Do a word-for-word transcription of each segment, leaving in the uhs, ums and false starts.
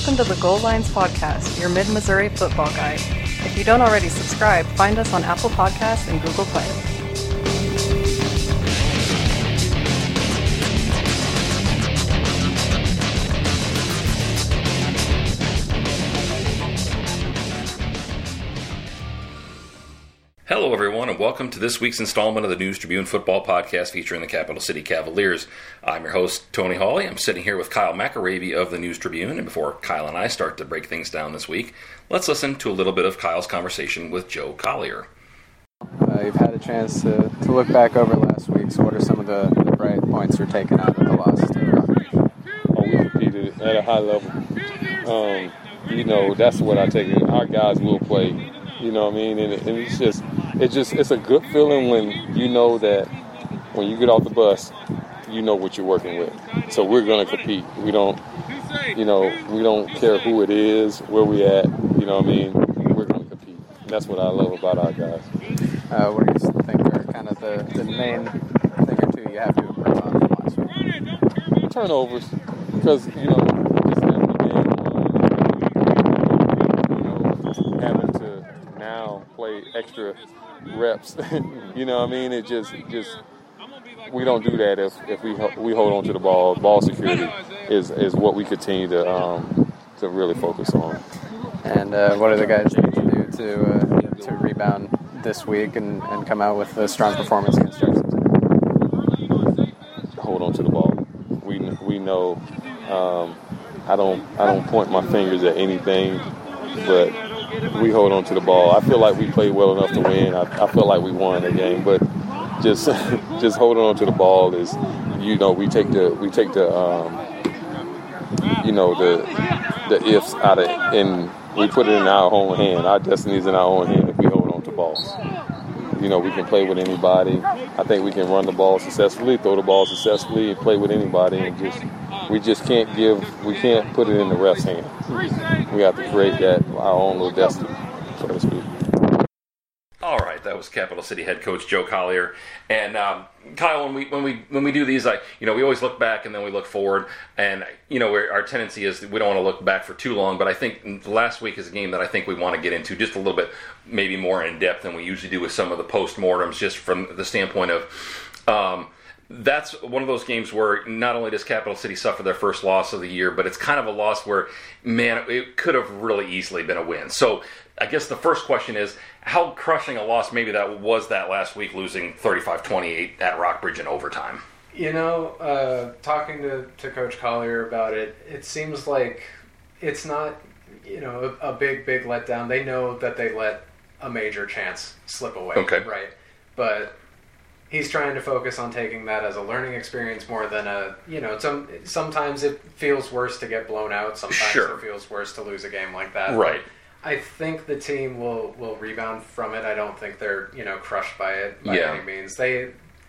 Welcome to the Goal Lines Podcast, your Mid-Missouri football guide. If you don't already subscribe, find us on Apple Podcasts and Google Play. Hello, everyone, and welcome to this week's installment of the News Tribune Football Podcast featuring the Capital City Cavaliers. I'm your host, Tony Hawley. I'm sitting here with Kyle McAravey of the News Tribune, and before Kyle and I start to break things down this week, let's listen to a little bit of Kyle's conversation with Joe Collier. Uh, you've had a chance to, to look back over last week, so what are some of the, the bright points you're taking out of the loss to Rockbridge? Oh, we competed at a high level. Um, you know, that's what I take it. Our guys will play. You know what I mean? And, it, and it's just, it's just, it's a good feeling when you know that when you get off the bus, you know what you're working with. So we're going to compete. We don't, you know, we don't care who it is, where we at. You know what I mean? We're going to compete. And that's what I love about our guys. Uh, what do you think are kind of the, the main thing or two you have to improve on from last week? Turnovers, because you know, just every game, you know, having to now play extra reps. You know what I mean? It just, just we don't do that if, if we we hold on to the ball. Ball security is, is what we continue to um, to really focus on. And uh, what are the guys need to do to uh, to rebound this week and, and come out with a strong performance against Jefferson City? Hold on to the ball. We we know. Um, I don't I don't point my fingers at anything, but we hold on to the ball. I feel like we played well enough to win. I, I feel like we won the game, but just just holding on to the ball is, you know, we take the we take the um, you know the the ifs out of and we put it in our own hand. Our destiny is in our own hand if we hold on to balls. You know, we can play with anybody. I think we can run the ball successfully, throw the ball successfully, and play with anybody. And just we just can't give, we can't put it in the ref's hand. We have to create that our own little destiny, so to speak. All right, that was Capital City head coach Joe Collier. And um, Kyle, when we when we when we do these, I you know we always look back and then we look forward. And you know we're, our tendency is we don't want to look back for too long. But I think last week is a game that I think we want to get into just a little bit, maybe more in depth than we usually do with some of the postmortems, just from the standpoint of. Um, That's one of those games where not only does Capital City suffer their first loss of the year, but it's kind of a loss where, man, it could have really easily been a win. So I guess the first question is, how crushing a loss maybe that was that last week, losing thirty-five twenty-eight at Rockbridge in overtime? You know, uh, talking to, to Coach Collier about it, it seems like it's not, you know, a, a big, big letdown. They know that they let a major chance slip away, okay. Right? But he's trying to focus on taking that as a learning experience more than a, you know, some sometimes it feels worse to get blown out. Sometimes sure. It feels worse to lose a game like that. Right. But I think the team will, will rebound from it. I don't think they're, you know, crushed by it by yeah. any means. They...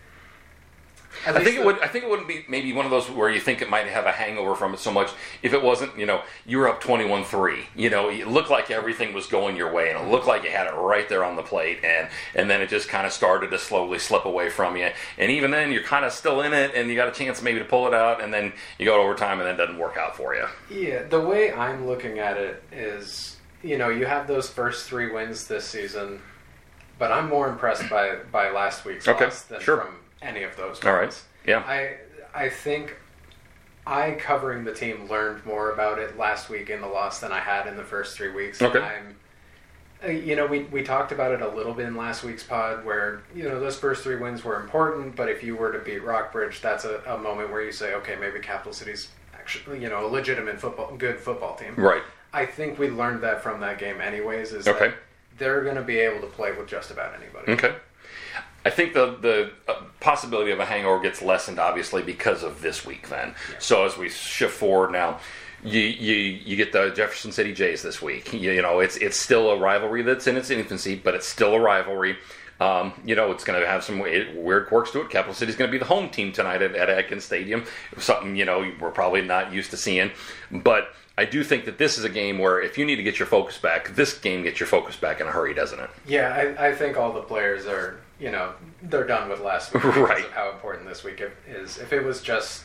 I think it would. I think it wouldn't be maybe one of those where you think it might have a hangover from it so much if it wasn't. You know, you were up twenty-one three. You know, it looked like everything was going your way, and it looked like you had it right there on the plate, and and then it just kind of started to slowly slip away from you. And even then, you're kind of still in it, and you got a chance maybe to pull it out, and then you go to overtime, and then it doesn't work out for you. Yeah, the way I'm looking at it is, you know, you have those first three wins this season, but I'm more impressed by by last week's okay. loss than sure. from any of those wins. All right. Yeah. I I think I, covering the team, learned more about it last week in the loss than I had in the first three weeks. Okay. And I'm, you know, we, we talked about it a little bit in last week's pod where, you know, those first three wins were important, but if you were to beat Rockbridge, that's a, a moment where you say, okay, maybe Capital City's actually, you know, a legitimate football, good football team. Right. I think we learned that from that game anyways, is okay. that they're going to be able to play with just about anybody. Okay. I think the the uh, possibility of a hangover gets lessened, obviously, because of this week then. Yeah. So as we shift forward now, you you you get the Jefferson City Jays this week. You, you know, it's it's still a rivalry that's in its infancy, but it's still a rivalry. Um, you know, it's going to have some weird quirks to it. Capital City's going to be the home team tonight at, at Atkins Stadium. Something, you know, we're probably not used to seeing. But I do think that this is a game where if you need to get your focus back, this game gets your focus back in a hurry, doesn't it? Yeah, I, I think all the players are, you know, they're done with last week because right. of how important this week is. If it was just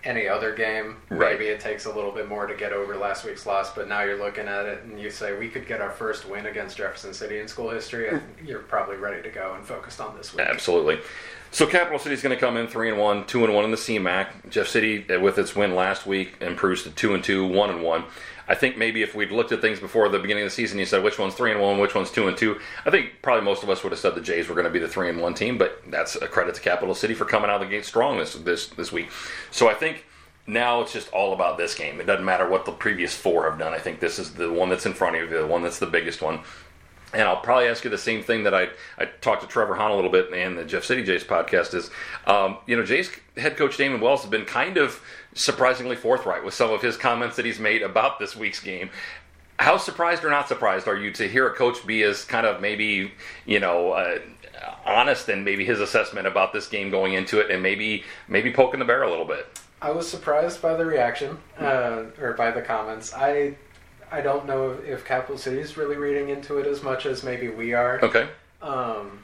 any other game, Right. maybe it takes a little bit more to get over last week's loss, but now you're looking at it and you say we could get our first win against Jefferson City in school history, and you're probably ready to go and focused on this week. Absolutely. So Capital City's going to come in three and one, two and one in the C MAC. Jeff City, with its win last week, improves to two and two, one and one. I think maybe if we'd looked at things before the beginning of the season, you said which one's three and one, which one's two and two. I think probably most of us would have said the Jays were going to be the three and one team, but that's a credit to Capital City for coming out of the gate strong this this this week. So I think now it's just all about this game. It doesn't matter what the previous four have done. I think this is the one that's in front of you, the one that's the biggest one. And I'll probably ask you the same thing that I I talked to Trevor Hahn a little bit and the Jeff City Jays podcast is, um, you know, Jays head coach Damon Wells has been kind of surprisingly forthright with some of his comments that he's made about this week's game. How surprised or not surprised are you to hear a coach be as kind of maybe, you know, uh, honest in maybe his assessment about this game going into it and maybe maybe poking the bear a little bit? I was surprised by the reaction, uh, or by the comments. I I don't know if, if Capital City is really reading into it as much as maybe we are. Okay. Um,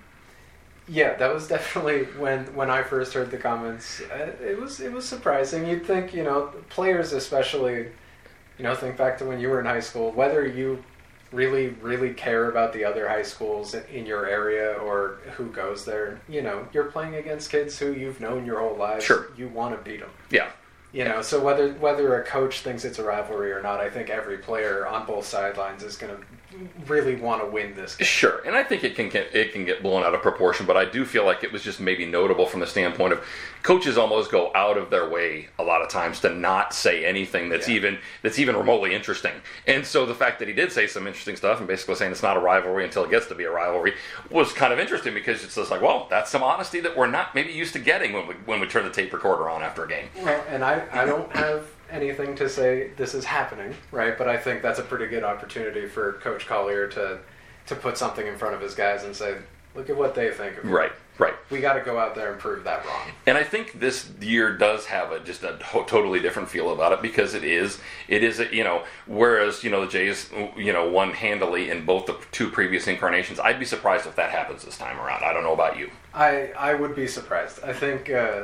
yeah, that was definitely when when I first heard the comments. Uh, it was it was surprising. You'd think, you know, players especially, you know, think back to when you were in high school. Whether you really really care about the other high schools in your area or who goes there, you know, you're playing against kids who you've known your whole lives. Sure. You want to beat them. Yeah. You know, so whether whether a coach thinks it's a rivalry or not, I think every player on both sidelines is going to really want to win this game. Sure, and I think it can get, it can get blown out of proportion, but I do feel like it was just maybe notable from the standpoint of coaches almost go out of their way a lot of times to not say anything that's Yeah. even that's even remotely interesting. And so the fact that he did say some interesting stuff and basically saying it's not a rivalry until it gets to be a rivalry was kind of interesting because it's just like, well, that's some honesty that we're not maybe used to getting when we when we turn the tape recorder on after a game. Well, and I, I don't have anything to say this is happening, right? But I think that's a pretty good opportunity for Coach Collier to to put something in front of his guys and say, look at what they think of you. Right, right. We got to go out there and prove that wrong. And I think this year does have a just a to- totally different feel about it because it is it is a, you know, whereas you know the Jays you know won handily in both the two previous incarnations. I'd be surprised if that happens this time around. I don't know about you. I I would be surprised. I think uh,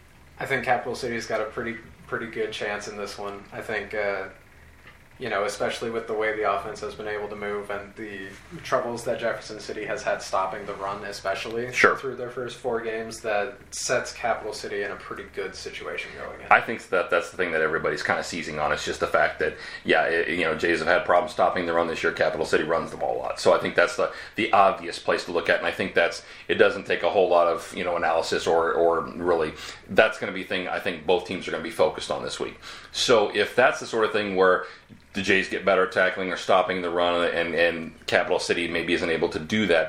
I think Capital City's got a pretty pretty good chance in this one. I think uh, you know, especially with the way the offense has been able to move and the troubles that Jefferson City has had stopping the run, especially Sure. through their first four games, that sets Capital City in a pretty good situation going in. I think that that's the thing that everybody's kind of seizing on. It's just the fact that, yeah, it, you know, Jays have had problems stopping the run this year. Capital City runs the ball a lot. So I think that's the, the obvious place to look at. And I think that's, it doesn't take a whole lot of, you know, analysis or, or really, that's going to be a thing I think both teams are going to be focused on this week. So if that's the sort of thing where the Jays get better at tackling or stopping the run and, and Capital City maybe isn't able to do that,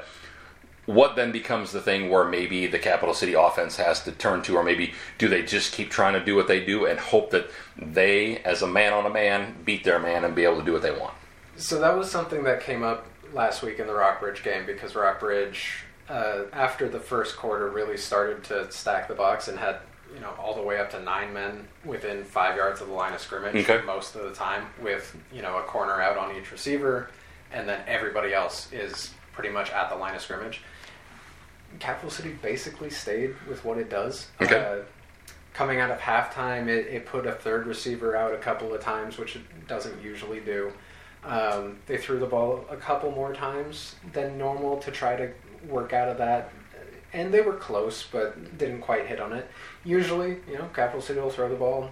what then becomes the thing where maybe the Capital City offense has to turn to, or maybe do they just keep trying to do what they do and hope that they, as a man on a man, beat their man and be able to do what they want? So that was something that came up last week in the Rockbridge game because Rockbridge, uh, after the first quarter, really started to stack the box and had, you know, all the way up to nine men within five yards of the line of scrimmage Okay. most of the time with, you know, a corner out on each receiver, and then everybody else is pretty much at the line of scrimmage. Capital City basically stayed with what it does. Okay. Uh, coming out of halftime, it, it put a third receiver out a couple of times, which it doesn't usually do. Um, they threw the ball a couple more times than normal to try to work out of that. And they were close, but didn't quite hit on it. Usually, you know, Capital City will throw the ball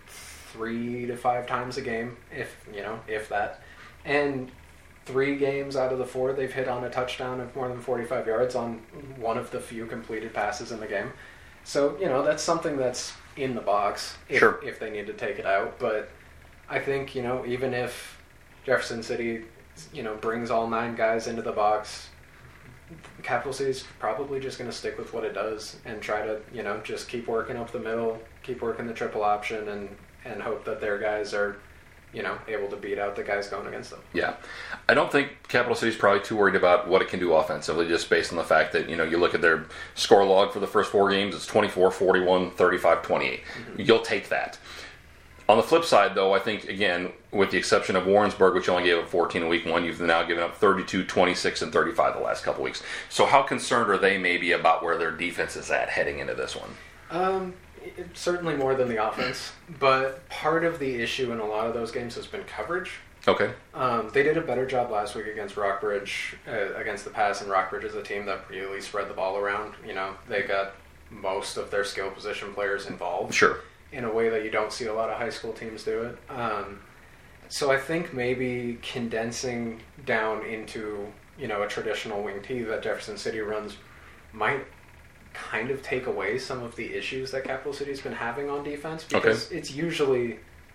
three to five times a game, if, you know, if that. And three games out of the four, they've hit on a touchdown of more than forty-five yards on one of the few completed passes in the game. So, you know, that's something that's in the box if, Sure. if they need to take it out. But I think, you know, even if Jefferson City, you know, brings all nine guys into the box, Capital City's probably just going to stick with what it does and try to, you know, just keep working up the middle, keep working the triple option, and, and hope that their guys are, you know, able to beat out the guys going against them. Yeah. I don't think Capital City's probably too worried about what it can do offensively, just based on the fact that, you know, you look at their score log for the first four games, it's twenty-four, forty-one, thirty-five, twenty-eight. Mm-hmm. You'll take that. On the flip side, though, I think, again, with the exception of Warrensburg, which only gave up fourteen in week one, you've now given up thirty-two, twenty-six, and thirty-five the last couple weeks. So how concerned are they maybe about where their defense is at heading into this one? Um, it, certainly more than the offense, but part of the issue in a lot of those games has been coverage. Okay. Um, they did a better job last week against Rockbridge, uh, against the pass, and Rockbridge is a team that really spread the ball around. You know, they got most of their skill position players involved. Sure. In a way that you don't see a lot of high school teams do it. Um, so I think maybe condensing down into, you know, a traditional wing T that Jefferson City runs might kind of take away some of the issues that Capital City's been having on defense, because okay. it's usually...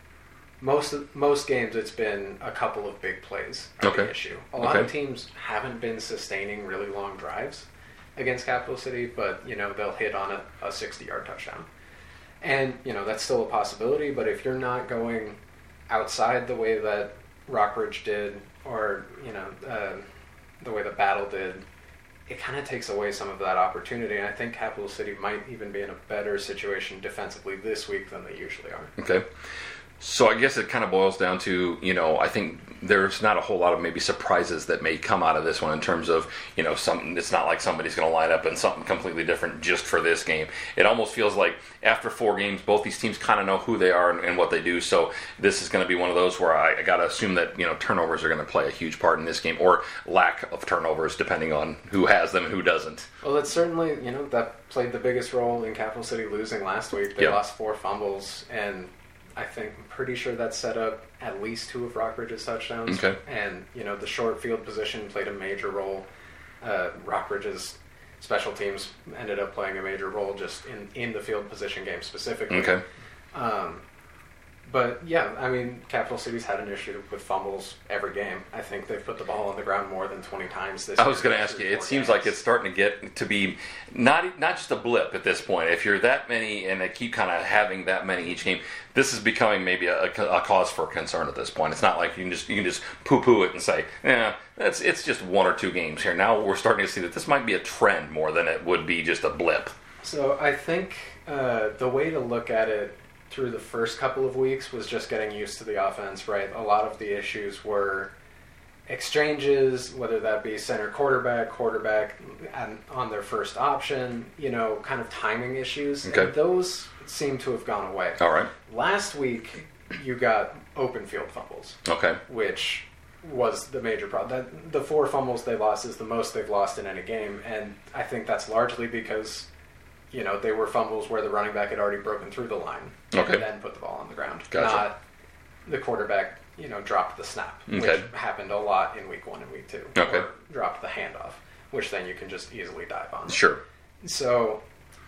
Most most games, it's been a couple of big plays are okay. the issue. A lot okay. of teams haven't been sustaining really long drives against Capital City, but, you know, they'll hit on a, a sixty-yard touchdown. And, you know, that's still a possibility, but if you're not going outside the way that Rockbridge did, or, you know, uh, the way that Battle did, it kind of takes away some of that opportunity. And I think Capital City might even be in a better situation defensively this week than they usually are. Okay. So I guess it kind of boils down to, you know, I think there's not a whole lot of maybe surprises that may come out of this one in terms of, you know, something. It's not like somebody's going to line up in something completely different just for this game. It almost feels like after four games, both these teams kind of know who they are and, and what they do. So this is going to be one of those where I, I got to assume that, you know, turnovers are going to play a huge part in this game, or lack of turnovers depending on who has them and who doesn't. Well, it's certainly, you know, that played the biggest role in Capital City losing last week. They yep. lost four fumbles, and I think, I'm pretty sure that set up at least two of Rockbridge's touchdowns. Okay. And, you know, the short field position played a major role. Uh, Rockbridge's special teams ended up playing a major role just in, in the field position game specifically. Okay. Um, but, yeah, I mean, Capital City's had an issue with fumbles every game. I think they've put the ball on the ground more than twenty times this year. I was going to ask you, it seems like it's starting to get to be not not just a blip at this point. If you're that many and they keep kind of having that many each game, this is becoming maybe a, a cause for concern at this point. It's not like you can just you can just poo-poo it and say, yeah, that's it's just one or two games here. Now we're starting to see that this might be a trend more than it would be just a blip. So I think uh, the way to look at it through the first couple of weeks was just getting used to the offense, right? A lot of the issues were exchanges, whether that be center quarterback, quarterback and on their first option, you know, kind of timing issues. Okay. And those seem to have gone away. All right. Last week, you got open field fumbles. Okay. Which was the major problem. That, the four fumbles they lost is the most they've lost in any game, and I think that's largely because, you know, they were fumbles where the running back had already broken through the line okay. and then put the ball on the ground. Gotcha. Not the quarterback, you know, dropped the snap, Okay. which happened a lot in week one and week two. Okay. Or dropped the handoff, which then you can just easily dive on. Sure. So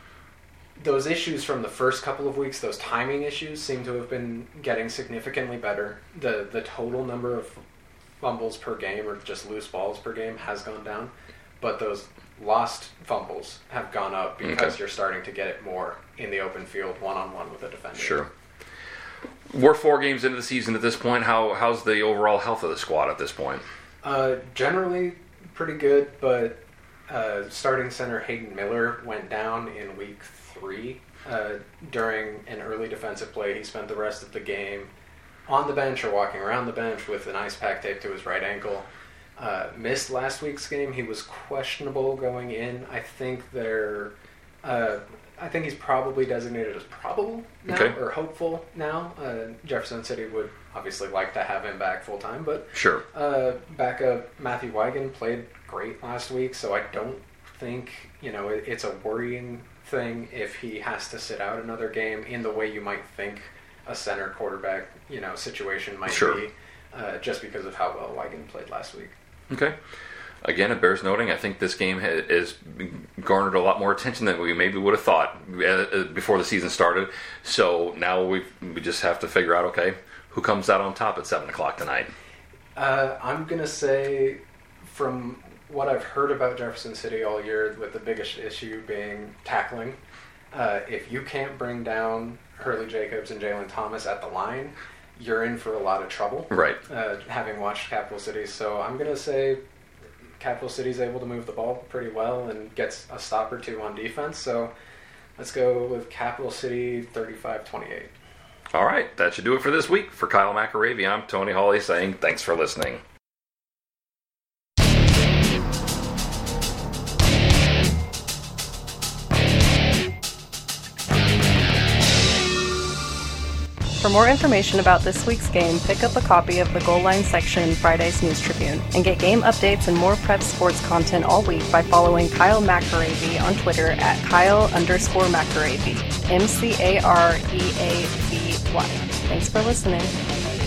those issues from the first couple of weeks, those timing issues, seem to have been getting significantly better. The the total number of fumbles per game, or just loose balls per game, has gone down, but those lost fumbles have gone up because okay. you're starting to get it more in the open field, one-on-one with a defender. Sure. We're four games into the season at this point. How how's the overall health of the squad at this point? Uh, generally pretty good, but uh, starting center Hayden Miller went down in week three uh, during an early defensive play. He spent the rest of the game on the bench or walking around the bench with an ice pack taped to his right ankle. Uh, missed last week's game. He was questionable going in. I think they're... Uh, I think he's probably designated as probable now, okay. or hopeful now. Uh, Jefferson City would obviously like to have him back full time, but sure. Uh, backup Matthew Wigan played great last week, so I don't think, you know, it, it's a worrying thing if he has to sit out another game in the way you might think a center quarterback, you know, situation might sure. be, uh, just because of how well Wigan played last week. Okay. Again, it bears noting, I think this game has garnered a lot more attention than we maybe would have thought before the season started. So now we we just have to figure out, okay, who comes out on top at seven o'clock tonight? Uh, I'm going to say, from what I've heard about Jefferson City all year, with the biggest issue being tackling, uh, if you can't bring down Hurley Jacobs and Jalen Thomas at the line, you're in for a lot of trouble. Right. Uh, having watched Capital City. So I'm going to say Capital City's able to move the ball pretty well and gets a stop or two on defense. So let's go with Capital City thirty-five twenty-eight. All right. That should do it for this week. For Kyle McAravy, I'm Tony Hawley saying thanks for listening. For more information about this week's game, pick up a copy of the Goal Line section in Friday's News Tribune, and get game updates and more prep sports content all week by following Kyle McAravey on Twitter at Kyle underscore McAravey, M C A R E A V Y. Thanks for listening.